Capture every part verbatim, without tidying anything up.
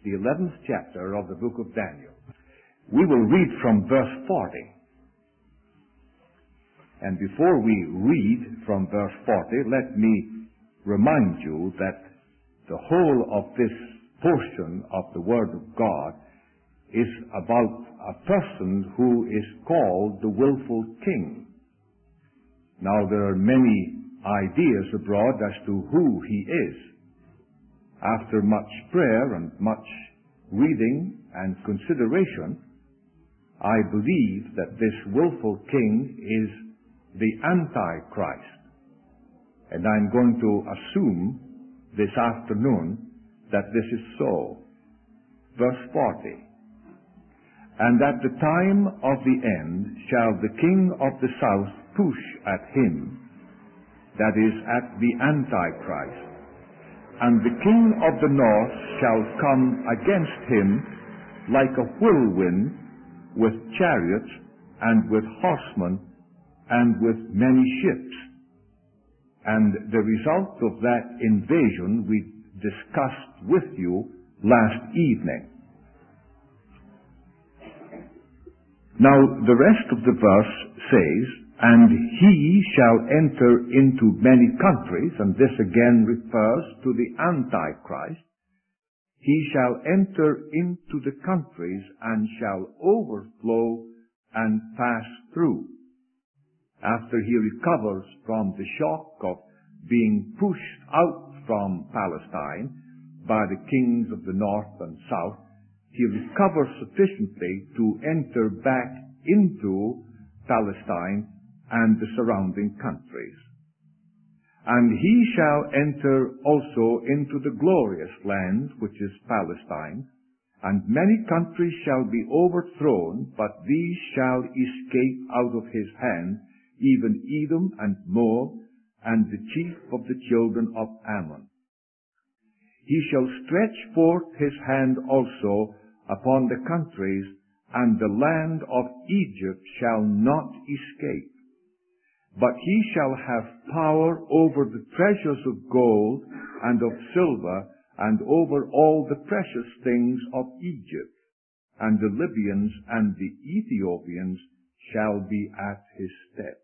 the eleventh chapter of the book of Daniel. We will read from verse forty. And before we read from verse forty, let me remind you that the whole of this portion of the Word of God is about a person who is called the willful king. Now, there are many ideas abroad as to who he is. After much prayer and much reading and consideration, I believe that this willful king is the Antichrist. And I'm going to assume this afternoon that this is so. Verse forty. And at the time of the end shall the king of the south push at him, that is, at the Antichrist. And the king of the north shall come against him like a whirlwind, with chariots and with horsemen and with many ships. And the result of that invasion we discussed with you last evening. Now, the rest of the verse says, and he shall enter into many countries, and this again refers to the Antichrist. He shall enter into the countries and shall overflow and pass through. After he recovers from the shock of being pushed out from Palestine by the kings of the north and south, he recovers sufficiently to enter back into Palestine and the surrounding countries. And he shall enter also into the glorious land, which is Palestine, and many countries shall be overthrown, but these shall escape out of his hand, even Edom and Moab, and the chief of the children of Ammon. He shall stretch forth his hand also upon the countries, and the land of Egypt shall not escape. But he shall have power over the treasures of gold and of silver, and over all the precious things of Egypt. And the Libyans and the Ethiopians shall be at his steps.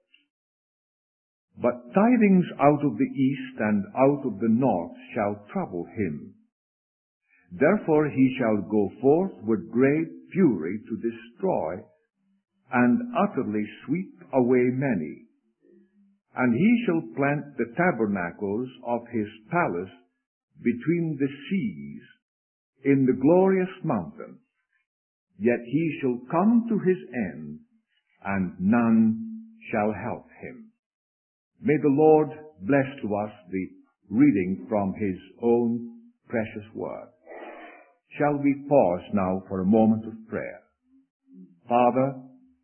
But tidings out of the east and out of the north shall trouble him. Therefore he shall go forth with great fury to destroy, and utterly sweep away many. And he shall plant the tabernacles of his palace between the seas in the glorious mountain. Yet he shall come to his end, and none shall help him. May the Lord bless to us the reading from his own precious word. Shall we pause now for a moment of prayer? Father,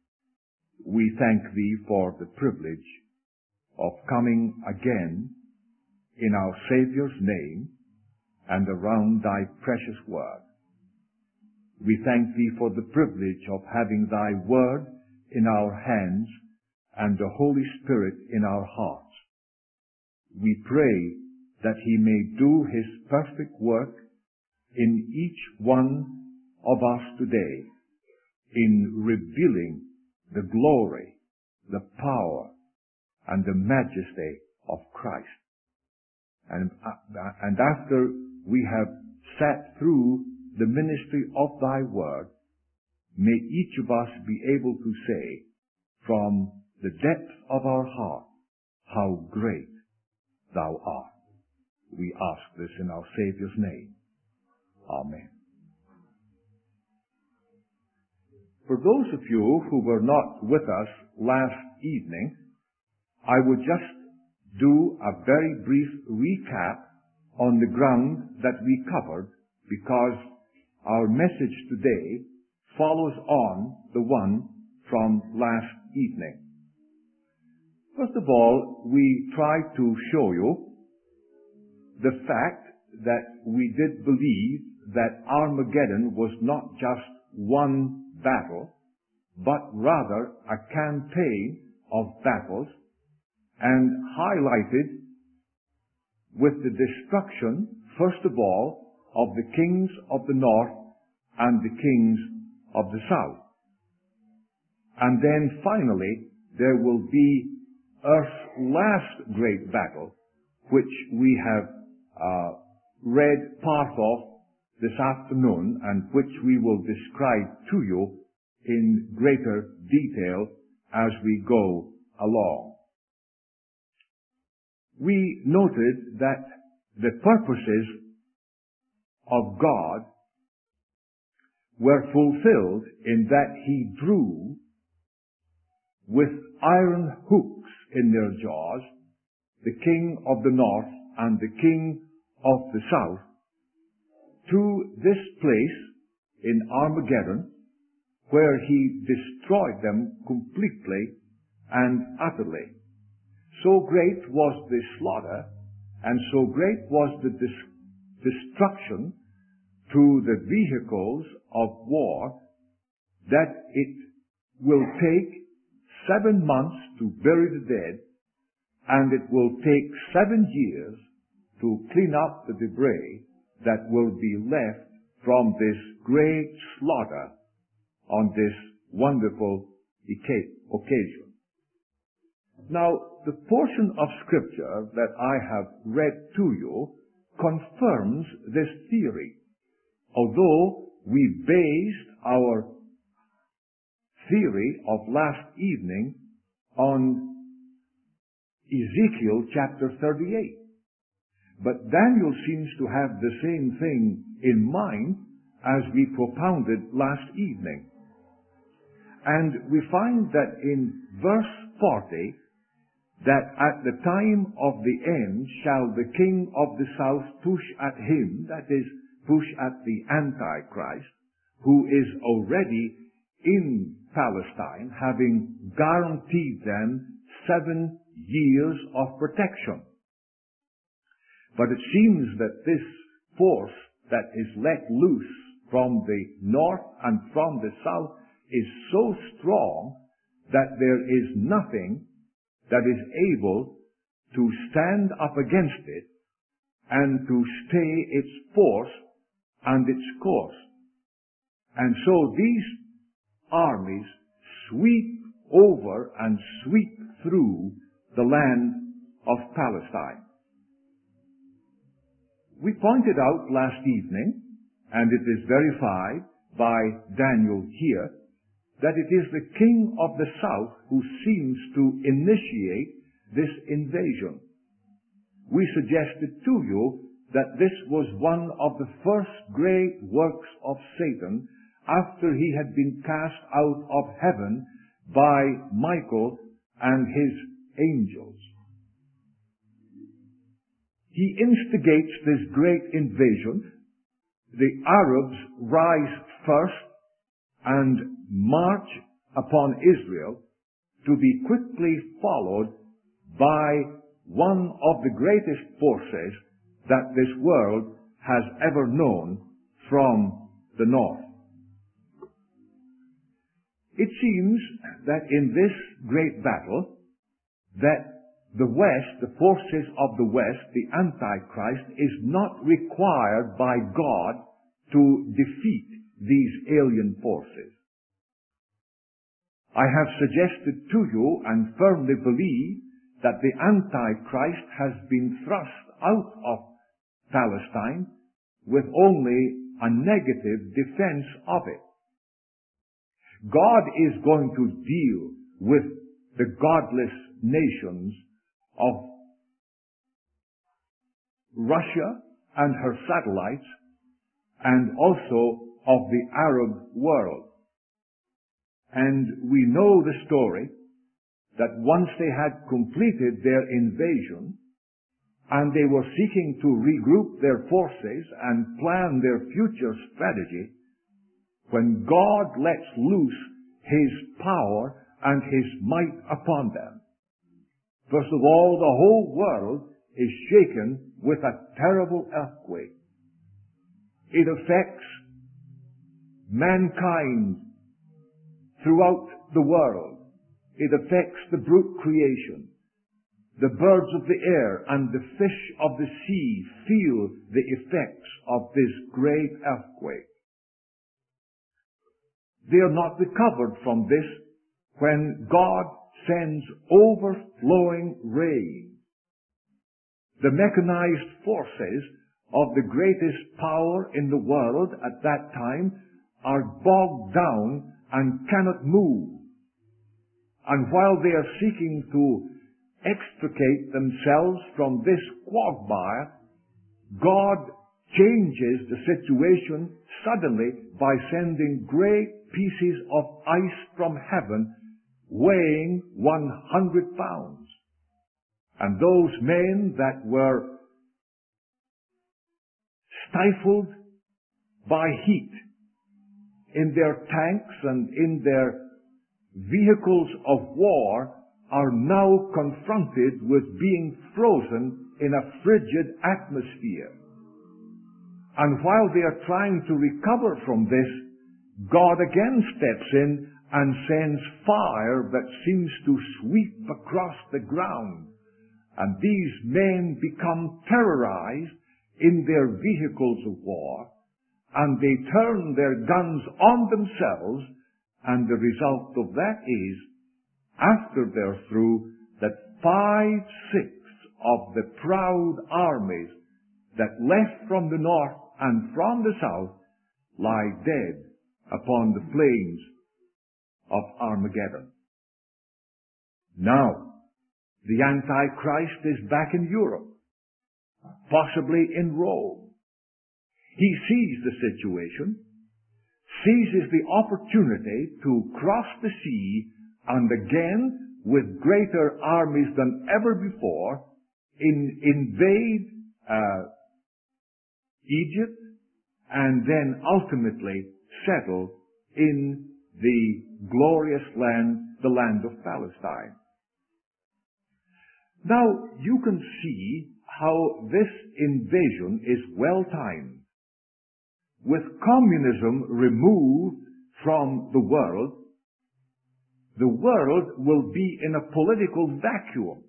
we thank thee for the privilege of coming again in our Savior's name and around thy precious word. We thank thee for the privilege of having thy word in our hands and the Holy Spirit in our hearts. We pray that he may do his perfect work in each one of us today, in revealing the glory, the power, and the majesty of Christ. And, uh, and after we have sat through the ministry of thy word, may each of us be able to say from the depth of our heart, how great thou art. We ask this in our Savior's name. Amen. For those of you who were not with us last evening, I would just do a very brief recap on the ground that we covered, because our message today follows on the one from last evening. First of all, we tried to show you the fact that we did believe that Armageddon was not just one battle, but rather a campaign of battles, and highlighted with the destruction, first of all, of the kings of the north and the kings of the south. And then finally, there will be Earth's last great battle, which we have uh, read part of this afternoon and which we will describe to you in greater detail as we go along. We noted that the purposes of God were fulfilled in that He drew with iron hooks in their jaws the king of the north and the king of the south to this place in Armageddon, where He destroyed them completely and utterly. So great was the slaughter, and so great was the dis- destruction to the vehicles of war, that it will take seven months to bury the dead, and it will take seven years to clean up the debris that will be left from this great slaughter on this wonderful occasion. Now, the portion of Scripture that I have read to you confirms this theory, although we based our theory of last evening on Ezekiel chapter thirty-eight. But Daniel seems to have the same thing in mind as we propounded last evening. And we find that in verse forty, that at the time of the end shall the king of the south push at him, that is, push at the Antichrist, who is already in Palestine, having guaranteed them seven years of protection. But it seems that this force that is let loose from the north and from the south is so strong that there is nothing that is able to stand up against it and to stay its force and its course. And so these armies sweep over and sweep through the land of Palestine. We pointed out last evening, and it is verified by Daniel here, that it is the king of the south who seems to initiate this invasion. We suggested to you that this was one of the first great works of Satan after he had been cast out of heaven by Michael and his angels. He instigates this great invasion. The Arabs rise first and march upon Israel, to be quickly followed by one of the greatest forces that this world has ever known from the north. It seems that in this great battle, that the West, the forces of the West, the Antichrist, is not required by God to defeat these alien forces. I have suggested to you and firmly believe that the Antichrist has been thrust out of Palestine with only a negative defense of it. God is going to deal with the godless nations of Russia and her satellites, and also of the Arab world. And we know the story that once they had completed their invasion, and they were seeking to regroup their forces and plan their future strategy, when God lets loose His power and His might upon them, first of all, the whole world is shaken with a terrible earthquake. It affects mankind throughout the world. It affects the brute creation. The birds of the air and the fish of the sea feel the effects of this great earthquake. They are not recovered from this when God sends overflowing rain. The mechanized forces of the greatest power in the world at that time are bogged down and cannot move. And while they are seeking to extricate themselves from this quagmire, God changes the situation suddenly by sending great pieces of ice from heaven weighing one hundred pounds. And those men that were stifled by heat in their tanks and in their vehicles of war are now confronted with being frozen in a frigid atmosphere. And while they are trying to recover from this, God again steps in and sends fire that seems to sweep across the ground. And these men become terrorized in their vehicles of war, and they turn their guns on themselves, and the result of that is, after they're through, that five-sixths of the proud armies that left from the north and from the south lie dead upon the plains of Armageddon. Now, the Antichrist is back in Europe, possibly in Rome. He sees the situation, seizes the opportunity to cross the sea, and again, with greater armies than ever before, in, invade uh, Egypt, and then ultimately settle in the glorious land, the land of Palestine. Now, you can see how this invasion is well timed. With communism removed from the world, the world will be in a political vacuum.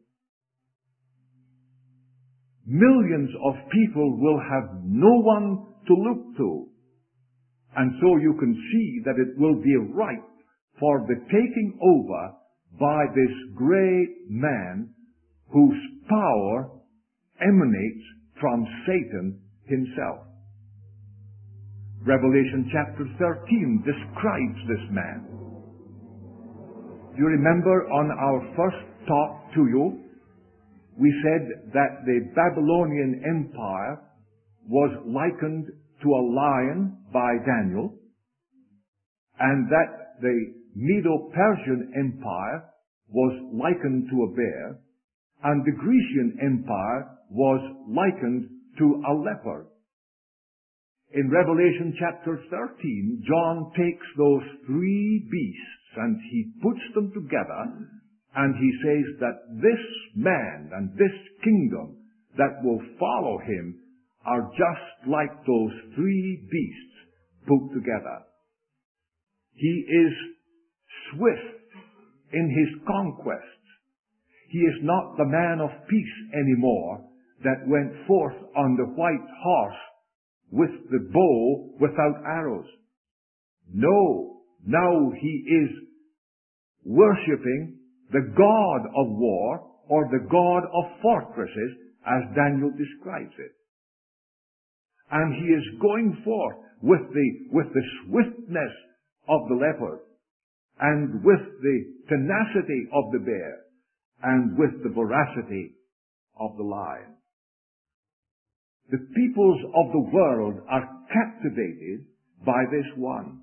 Millions of people will have no one to look to. And so you can see that it will be ripe for the taking over by this great man whose power emanates from Satan himself. Revelation chapter thirteen describes this man. You remember on our first talk to you, we said that the Babylonian Empire was likened to a lion by Daniel, and that the Medo-Persian Empire was likened to a bear, and the Grecian Empire was likened to a leopard. In Revelation chapter thirteen, John takes those three beasts and he puts them together, and he says that this man and this kingdom that will follow him are just like those three beasts put together. He is swift in his conquests. He is not the man of peace anymore that went forth on the white horse with the bow without arrows. No, now he is worshipping the God of war, or the God of fortresses, as Daniel describes it. And he is going forth with the, with the swiftness of the leopard, and with the tenacity of the bear, and with the voracity of the lion. The peoples of the world are captivated by this one.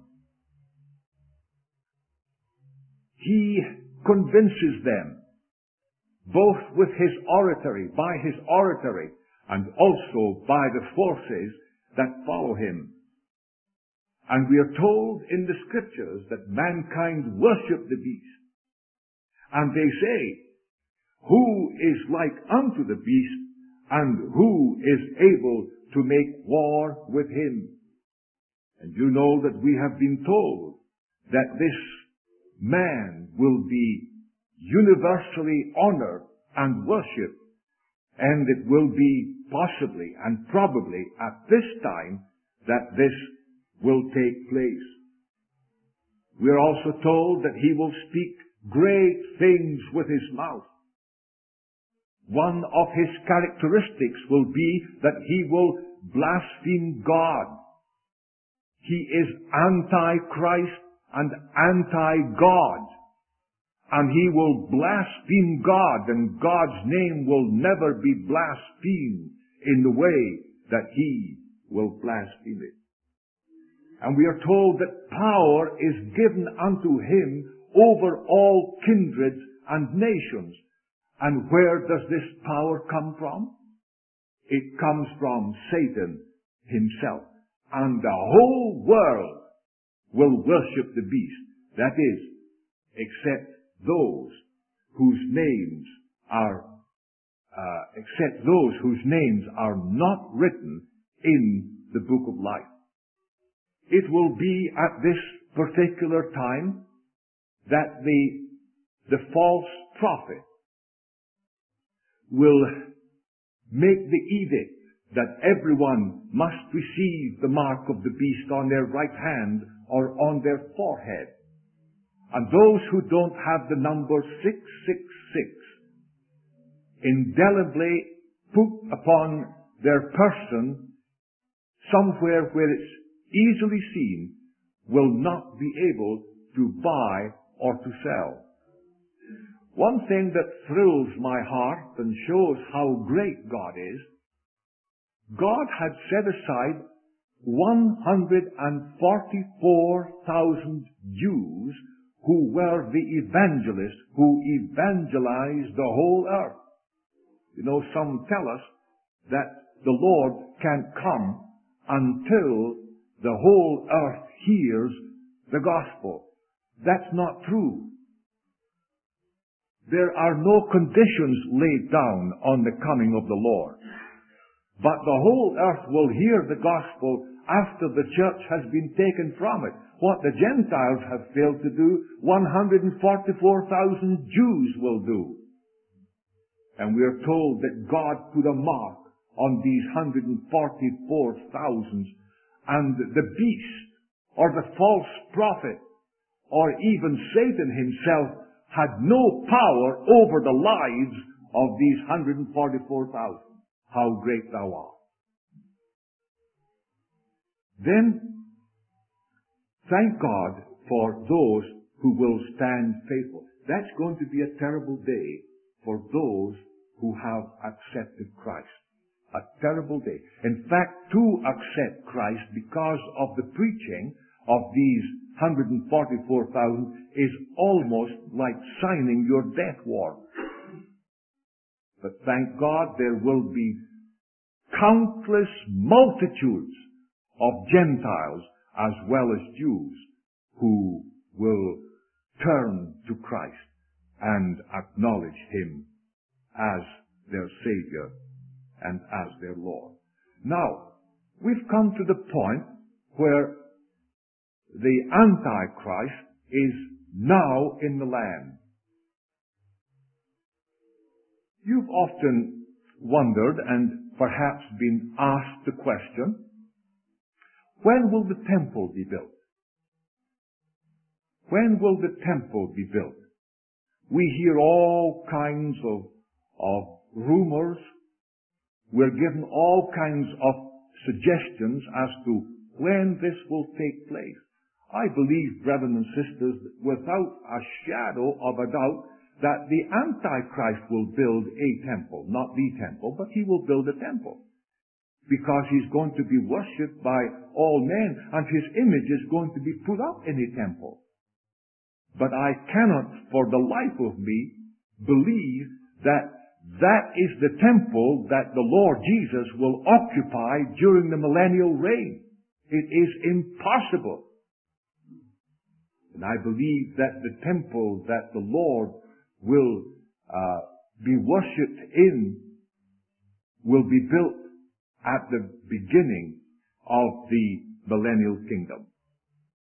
He convinces them, both with his oratory, by his oratory, and also by the forces that follow him. And we are told in the scriptures that mankind worship the beast. And they say, who is like unto the beast, and who is able to make war with him? And you know that we have been told that this man will be universally honored and worship. And it will be possibly and probably at this time that this will take place. We are also told that he will speak great things with his mouth. One of his characteristics will be that he will blaspheme God. He is anti-Christ and anti-God. And he will blaspheme God, and God's name will never be blasphemed in the way that he will blaspheme it. And we are told that power is given unto him over all kindreds and nations. And where does this power come from? It comes from Satan himself. And the whole world will worship the beast. That is, except those whose names are, uh, except those whose names are not written in the book of life. It will be at this particular time that the, the false prophet will make the edict that everyone must receive the mark of the beast on their right hand or on their forehead. And those who don't have the number six six six indelibly put upon their person somewhere where it's easily seen will not be able to buy or to sell. One thing that thrills my heart and shows how great God is, God had set aside one hundred forty-four thousand Jews who were the evangelists who evangelized the whole earth. You know, some tell us that the Lord can't come until the whole earth hears the gospel. That's not true. There are no conditions laid down on the coming of the Lord. But the whole earth will hear the gospel after the church has been taken from it. What the Gentiles have failed to do, one hundred forty-four thousand Jews will do. And we are told that God put a mark on these one hundred forty-four thousand, and the beast, or the false prophet, or even Satan himself, had no power over the lives of these one hundred forty-four thousand. How great thou art. Then, thank God for those who will stand faithful. That's going to be a terrible day for those who have accepted Christ. A terrible day. In fact, to accept Christ because of the preaching of these one hundred forty-four thousand is almost like signing your death warrant. But thank God there will be countless multitudes of Gentiles as well as Jews who will turn to Christ and acknowledge him as their Savior and as their Lord. Now, we've come to the point where the Antichrist is now in the land. You've often wondered and perhaps been asked the question, when will the temple be built? When will the temple be built? We hear all kinds of, of rumors. We're given all kinds of suggestions as to when this will take place. I believe, brethren and sisters, without a shadow of a doubt, that the Antichrist will build a temple. Not the temple, but he will build a temple. Because he's going to be worshipped by all men, and his image is going to be put up in a temple. But I cannot, for the life of me, believe that that is the temple that the Lord Jesus will occupy during the millennial reign. It is impossible. And I believe that the temple that the Lord will uh, be worshipped in will be built at the beginning of the millennial kingdom.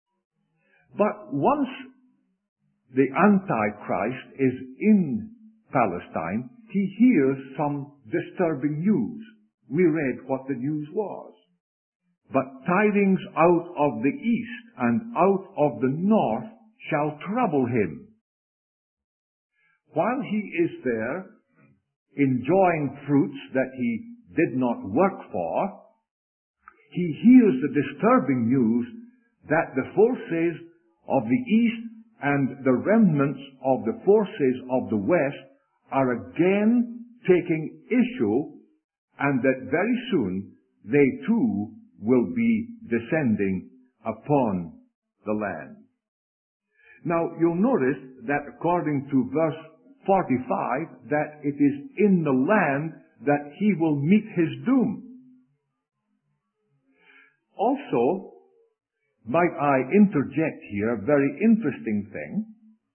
But once the Antichrist is in Palestine, he hears some disturbing news. We read what the news was. But tidings out of the east and out of the north shall trouble him. While he is there, enjoying fruits that he did not work for, he hears the disturbing news that the forces of the east and the remnants of the forces of the west are again taking issue, and that very soon they too will be descending upon the land. Now, you'll notice that according to verse forty-five, that it is in the land that he will meet his doom. Also, might I interject here a very interesting thing?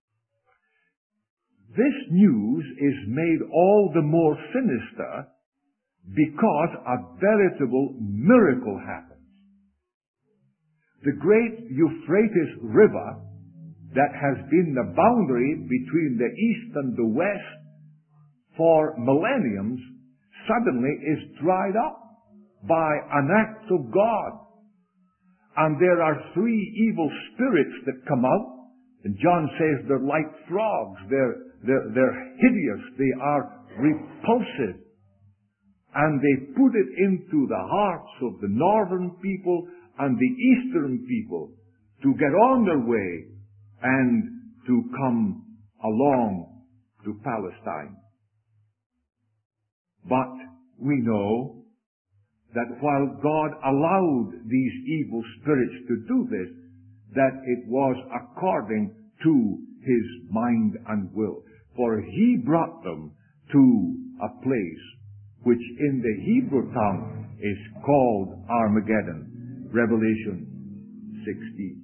This news is made all the more sinister because a veritable miracle happens. The great Euphrates River, that has been the boundary between the east and the west for millenniums, suddenly is dried up by an act of God. And there are three evil spirits that come out. And John says they're like frogs. They're, they're, they're hideous. They are repulsive. And they put it into the hearts of the northern people and the eastern people to get on their way and to come along to Palestine. But we know that while God allowed these evil spirits to do this, that it was according to his mind and will. For he brought them to a place which in the Hebrew tongue is called Armageddon. Revelation sixteen.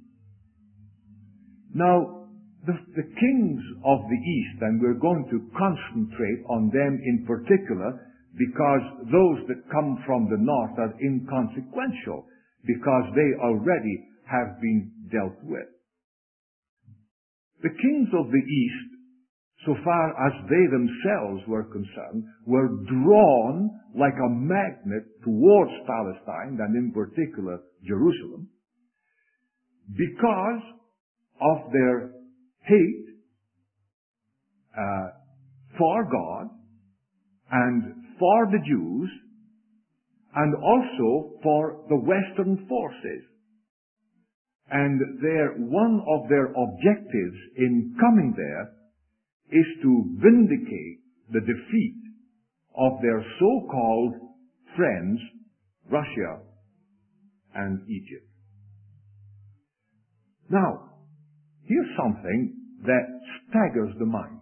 Now, the, the kings of the east, and we're going to concentrate on them in particular, because those that come from the north are inconsequential, because they already have been dealt with. The kings of the east, so far as they themselves were concerned, were drawn like a magnet towards Palestine, and in particular Jerusalem, because of their hate uh, for God and for the Jews, and also for the Western forces. And their, one of their objectives in coming there is to vindicate the defeat of their so-called friends, Russia and Egypt. Now, here's something that staggers the mind.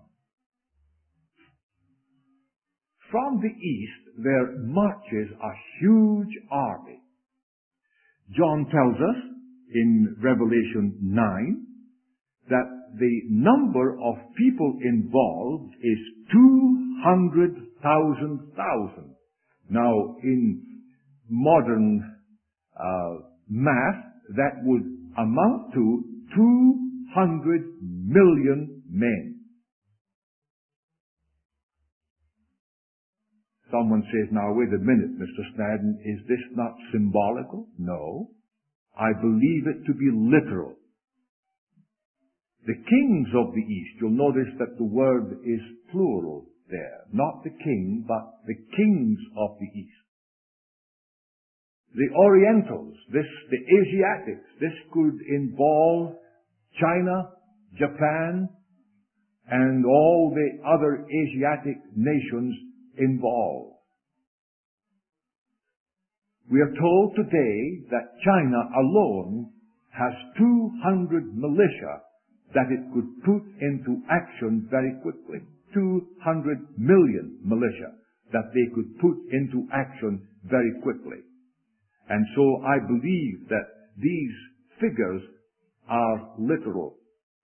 From the east, there marches a huge army. John tells us in Revelation nine that the number of people involved is two hundred thousand thousand. Now, in modern uh, math, that would amount to two hundred million men. Someone says, now wait a minute, Mister Snadden, is this not symbolical? No. I believe it to be literal. The kings of the east, you'll notice that the word is plural there. Not the king, but the kings of the east. The Orientals, this, the Asiatics, this could involve China, Japan, and all the other Asiatic nations involved. We are told today that China alone has two hundred militia that it could put into action very quickly. two hundred million militia that they could put into action very quickly. And so I believe that these figures are literal.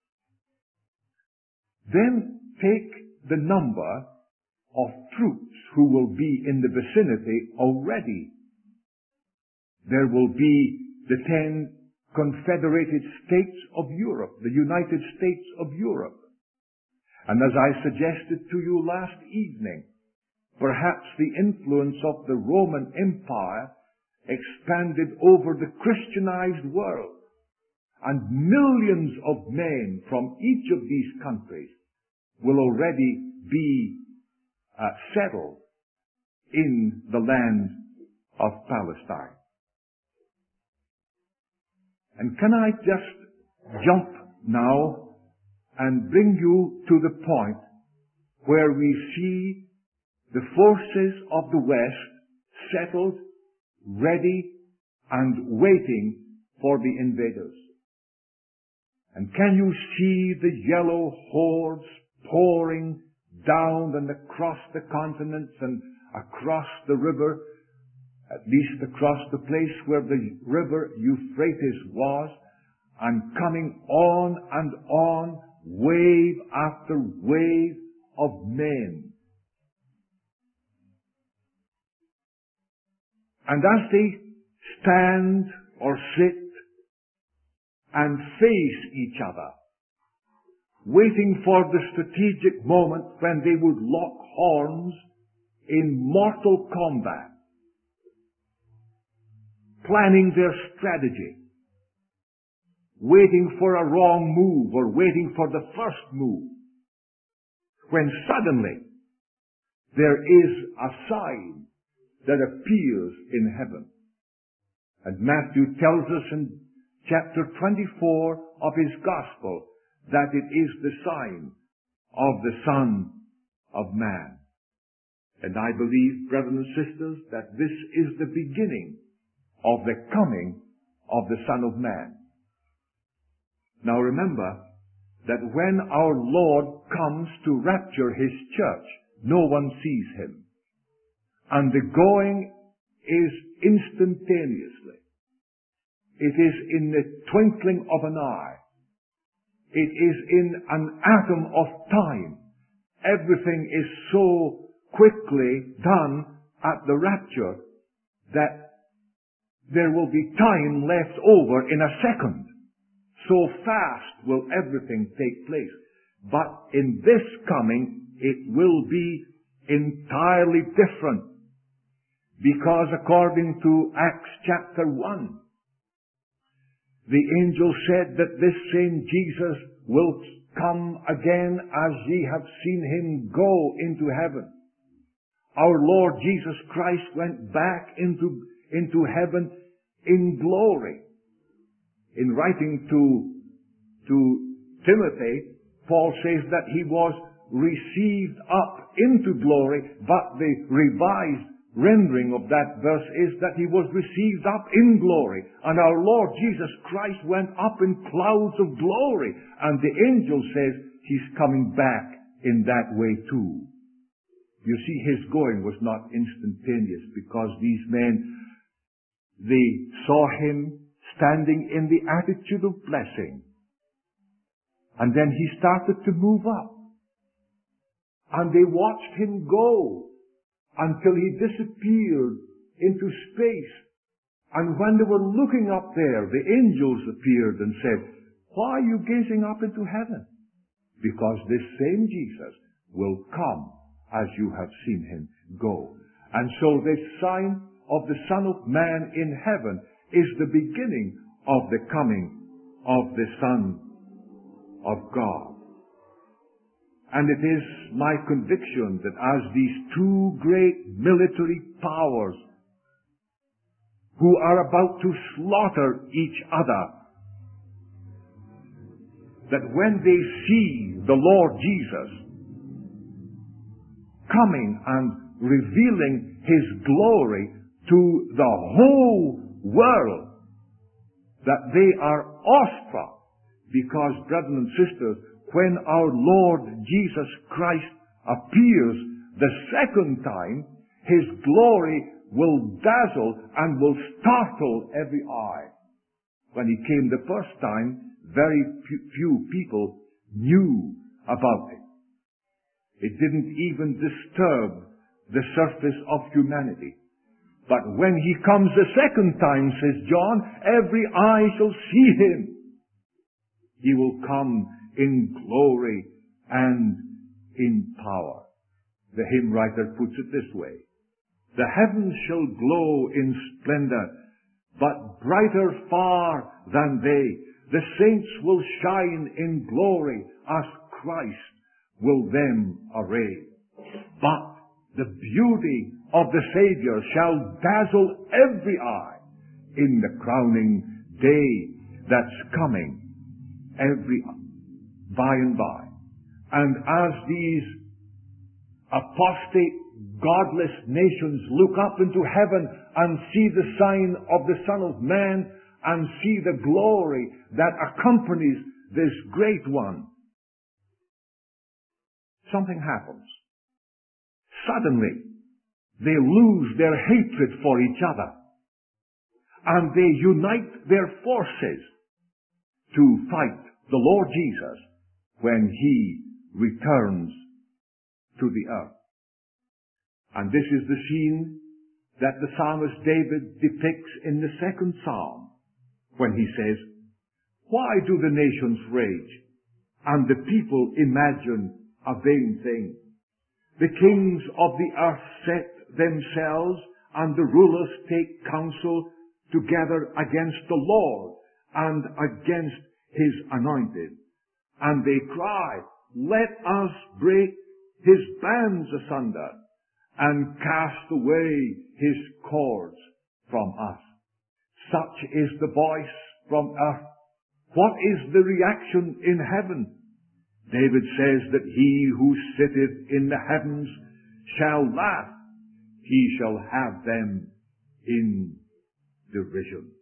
Then take the number of troops who will be in the vicinity already. There will be the ten Confederated States of Europe, the United States of Europe. And as I suggested to you last evening, perhaps the influence of the Roman Empire expanded over the Christianized world, and millions of men from each of these countries will already be uh, settled in the land of Palestine. And can I just jump now and bring you to the point where we see the forces of the West settled, ready, and waiting for the invaders. And can you see the yellow hordes pouring down and across the continents and across the river, at least across the place where the river Euphrates was, and coming on and on, wave after wave of men. And as they stand or sit and face each other, waiting for the strategic moment when they would lock horns in mortal combat, planning their strategy, waiting for a wrong move or waiting for the first move, when suddenly there is a sign that appears in heaven. And Matthew tells us in chapter twenty-four of his gospel that it is the sign of the Son of Man. And I believe, brothers and sisters, that this is the beginning of the coming of the Son of Man. Now remember that when our Lord comes to rapture his church, no one sees him. And the going is instantaneously. It is in the twinkling of an eye. It is in an atom of time. Everything is so quickly done at the rapture that there will be time left over in a second. So fast will everything take place. But in this coming, it will be entirely different. Because according to Acts chapter one, the angel said that this same Jesus will come again as ye have seen him go into heaven. Our Lord Jesus Christ went back into, into heaven in glory. In writing to, to Timothy, Paul says that he was received up into glory, but the revised rendering of that verse is that he was received up in glory. And our Lord Jesus Christ went up in clouds of glory. And the angel says he's coming back in that way too. You see, his going was not instantaneous, because these men, they saw him standing in the attitude of blessing. And then he started to move up. And they watched him go until he disappeared into space. And when they were looking up there, the angels appeared and said, "Why are you gazing up into heaven?" Because this same Jesus will come as you have seen him go. And so this sign of the Son of Man in heaven is the beginning of the coming of the Son of God. And it is my conviction that as these two great military powers who are about to slaughter each other, that when they see the Lord Jesus coming and revealing his glory to the whole world, that they are awestruck, because, brothers and sisters, when our Lord Jesus Christ appears the second time, his glory will dazzle and will startle every eye. When he came the first time, very few people knew about it. It didn't even disturb the surface of humanity. But when he comes the second time, says John, every eye shall see him. He will come in glory and in power. The hymn writer puts it this way: the heavens shall glow in splendor, but brighter far than they. The saints will shine in glory as Christ will them array. But the beauty of the Savior shall dazzle every eye in the crowning day that's coming every by and by. And as these apostate, godless nations look up into heaven and see the sign of the Son of Man and see the glory that accompanies this great one, something happens. Suddenly, they lose their hatred for each other, and they unite their forces to fight the Lord Jesus when He returns to the earth. And this is the scene that the psalmist David depicts in the second psalm, when he says, "Why do the nations rage, and the people imagine a vain thing? The kings of the earth set themselves, and the rulers take counsel together against the Lord and against His anointed. And they cry, let us break His bands asunder, and cast away His cords from us." Such is the voice from earth. What is the reaction in heaven? David says that He who sitteth in the heavens shall laugh. He shall have them in derision.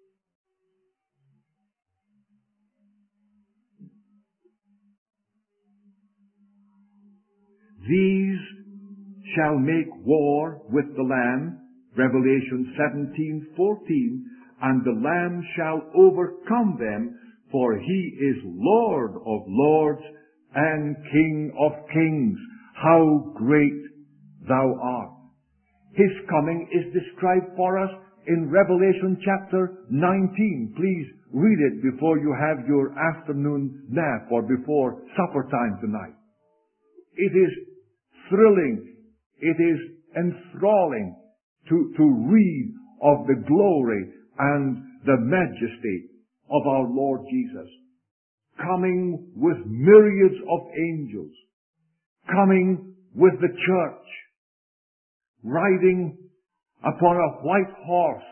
These shall make war with the Lamb, Revelation seventeen fourteen, and the Lamb shall overcome them, for He is Lord of lords and King of kings. How great Thou art! His coming is described for us in Revelation chapter nineteen. Please read it before you have your afternoon nap or before supper time tonight. It is thrilling, it is enthralling to, to read of the glory and the majesty of our Lord Jesus, coming with myriads of angels, coming with the church, riding upon a white horse,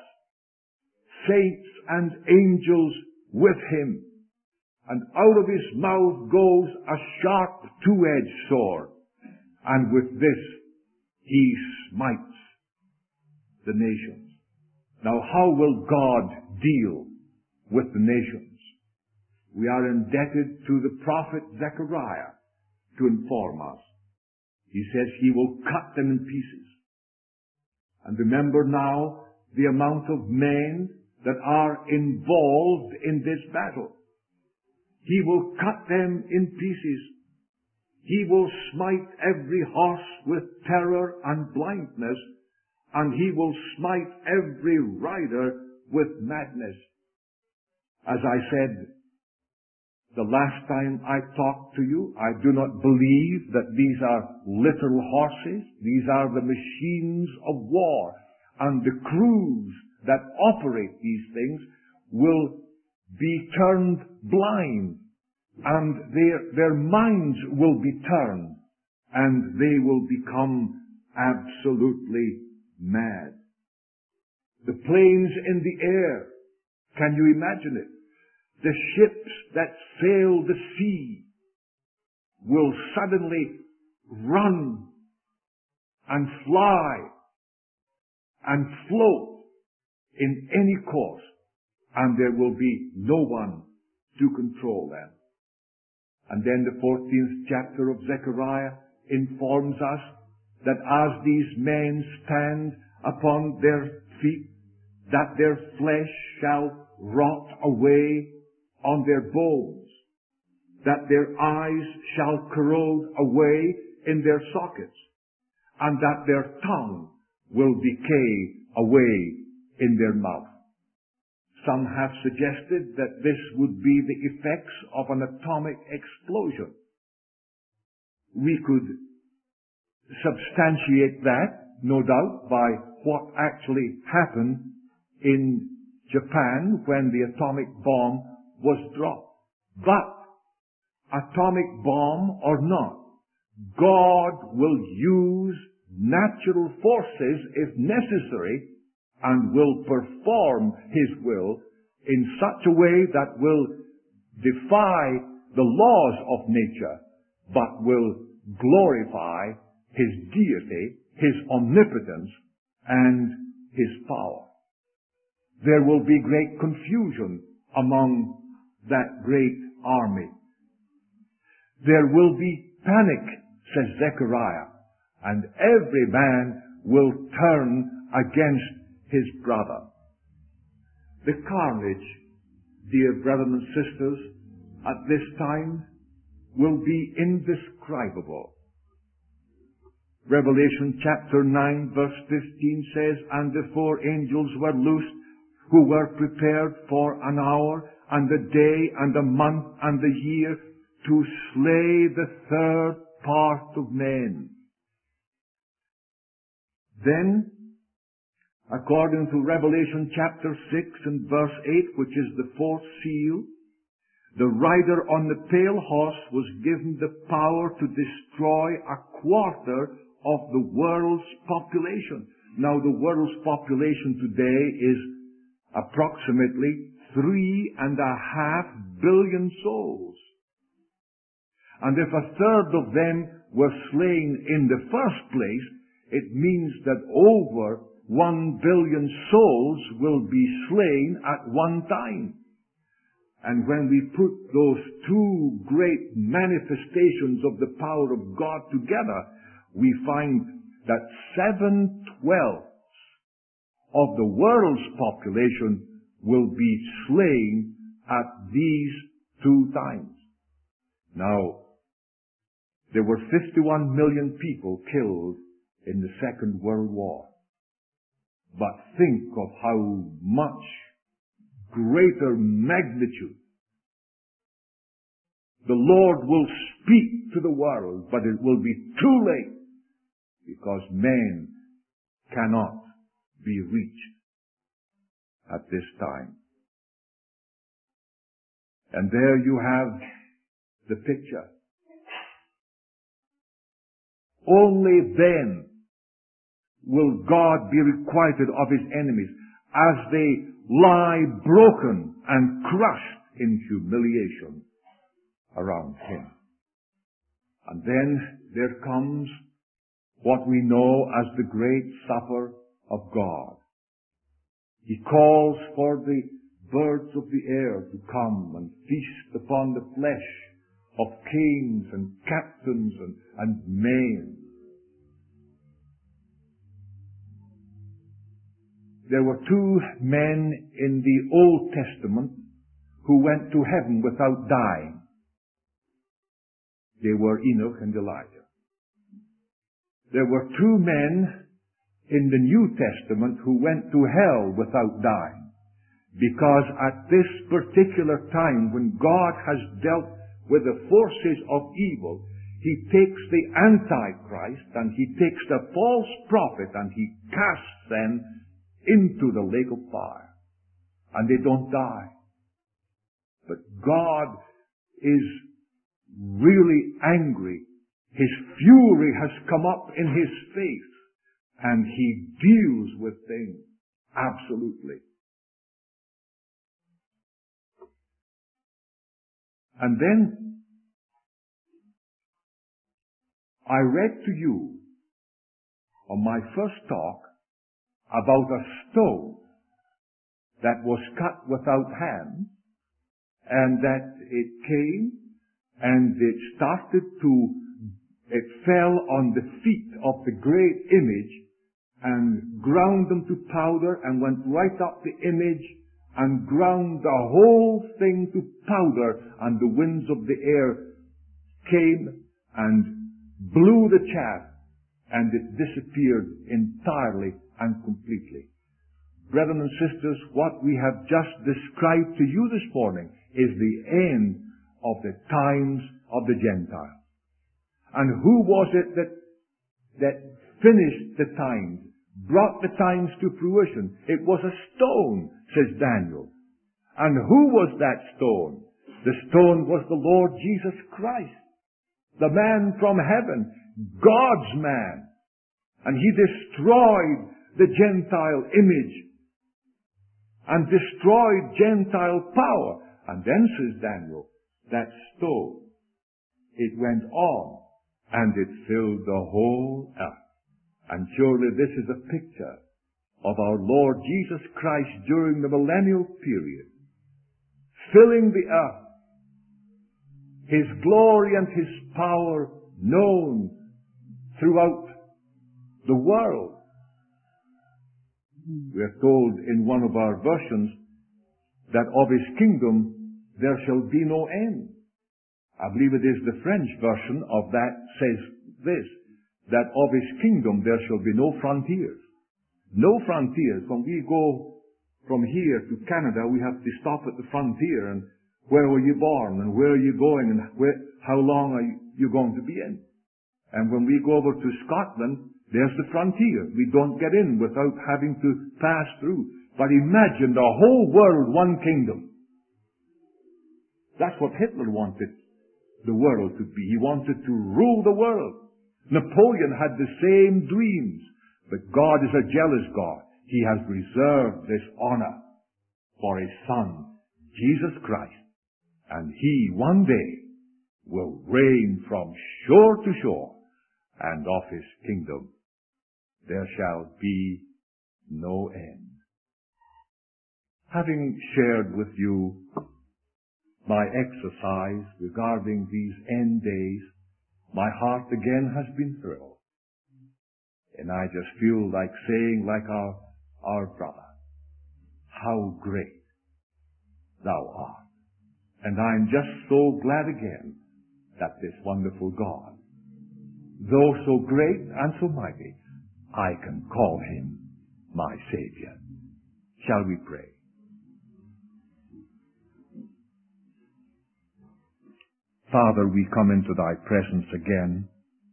saints and angels with Him, and out of His mouth goes a sharp two-edged sword, and with this He smites the nations. Now, how will God deal with the nations? We are indebted to the prophet Zechariah to inform us. He says He will cut them in pieces. And remember now the amount of men that are involved in this battle. He will cut them in pieces. He will smite every horse with terror and blindness, and He will smite every rider with madness. As I said the last time I talked to you, I do not believe that these are literal horses. These are the machines of war, and the crews that operate these things will be turned blind, and their, their minds will be turned, and they will become absolutely mad. The planes in the air, can you imagine it? The ships that sail the sea will suddenly run and fly and float in any course, and there will be no one to control them. And then the fourteenth chapter of Zechariah informs us that as these men stand upon their feet, that their flesh shall rot away on their bones, that their eyes shall corrode away in their sockets, and that their tongue will decay away in their mouth. Some have suggested that this would be the effects of an atomic explosion. we could substantiate that, no doubt, by what actually happened in Japan when the atomic bomb was dropped. But, atomic bomb or not, God will use natural forces if necessary and will perform His will in such a way that will defy the laws of nature, but will glorify His deity, His omnipotence, and His power. There will be great confusion among that great army. There will be panic, says Zechariah, and every man will turn against his brother. The carnage, dear brothers and sisters, at this time will be indescribable. Revelation chapter nine verse fifteen says, "And the four angels were loosed, who were prepared for an hour, and a day, and a month, and a year, to slay the third part of men." Then, according to Revelation chapter six and verse eight, which is the fourth seal, the rider on the pale horse was given the power to destroy a quarter of the world's population. Now, the world's population today is approximately three and a half billion souls. And if a third of them were slain in the first place, it means that over one billion souls will be slain at one time. And when we put those two great manifestations of the power of God together, we find that seven twelfths of the world's population will be slain at these two times. Now, there were fifty-one million people killed in the Second World War. But think of how much greater magnitude. The Lord will speak to the world, but it will be too late, because men cannot be reached at this time. And there you have the picture. Only then will God be requited of His enemies as they lie broken and crushed in humiliation around Him. And then there comes what we know as the great supper of God. He calls for the birds of the air to come and feast upon the flesh of kings and captains and, and men. There were two men in the Old Testament who went to heaven without dying. They were Enoch and Elijah. There were two men in the New Testament who went to hell without dying, because at this particular time when God has dealt with the forces of evil, He takes the Antichrist and He takes the false prophet and He casts them into the lake of fire. And they don't die. But God is really angry. His fury has come up in His face, and He deals with things absolutely. And then I read to you on my first talk about a stone that was cut without hands, and that it came and it started to, it fell on the feet of the great image and ground them to powder, and went right up the image and ground the whole thing to powder, and the winds of the air came and blew the chaff, and it disappeared entirely and completely. Brethren and sisters, what we have just described to you this morning is the end of the times of the Gentiles. And who was it that, that finished the times, brought the times to fruition? It was a stone, says Daniel. And who was that stone? The stone was the Lord Jesus Christ, the man from heaven, God's man. And he destroyed the Gentile image and destroyed Gentile power. And then, says Daniel, that stone, it went on and it filled the whole earth. And surely this is a picture of our Lord Jesus Christ during the millennial period, filling the earth, His glory and His power known throughout the world. We are told in one of our versions that of His kingdom there shall be no end. I believe it is the French version of that says this, that of His kingdom there shall be no frontiers. No frontiers. When we go from here to Canada, we have to stop at the frontier and where were you born and where are you going and where, how long are you going to be in? And when we go over to Scotland, there's the frontier. We don't get in without having to pass through. But imagine the whole world one kingdom. That's what Hitler wanted the world to be. He wanted to rule the world. Napoleon had the same dreams. But God is a jealous God. He has reserved this honor for His Son, Jesus Christ. And He one day will reign from shore to shore, and of His kingdom there shall be no end. Having shared with you my exercise regarding these end days, my heart again has been thrilled. And I just feel like saying, like our, our brother, how great Thou art. And I'm just so glad again that this wonderful God, though so great and so mighty, I can call Him my Savior. Shall we pray? Father, we come into Thy presence again,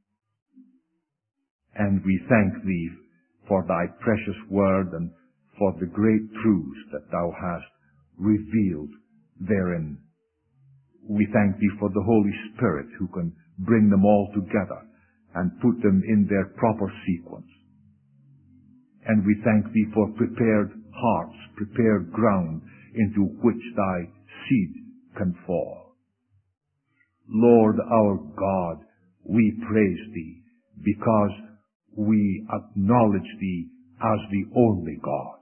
and we thank Thee for Thy precious word and for the great truths that Thou hast revealed therein. We thank Thee for the Holy Spirit who can bring them all together and put them in their proper sequence. And we thank Thee for prepared hearts, prepared ground into which Thy seed can fall. Lord our God, we praise Thee because we acknowledge Thee as the only God.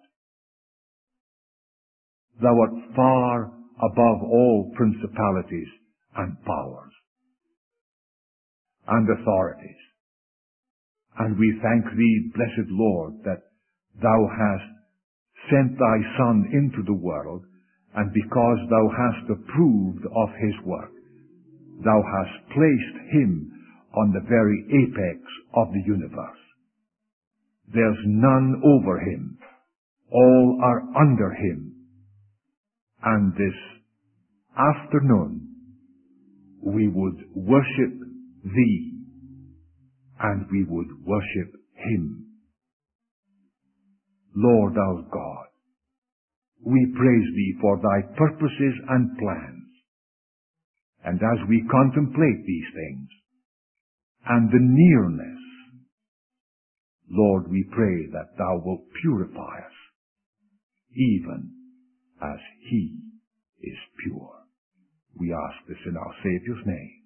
Thou art far above all principalities and powers and authorities. And we thank Thee, blessed Lord, that Thou hast sent Thy Son into the world, and because Thou hast approved of His work, Thou hast placed Him on the very apex of the universe. There's none over Him. All are under Him. And this afternoon, we would worship Thee, and we would worship Him. Lord our God, we praise Thee for Thy purposes and plans. And as we contemplate these things, and the nearness, Lord, we pray that Thou wilt purify us, even as He is pure. We ask this in our Savior's name.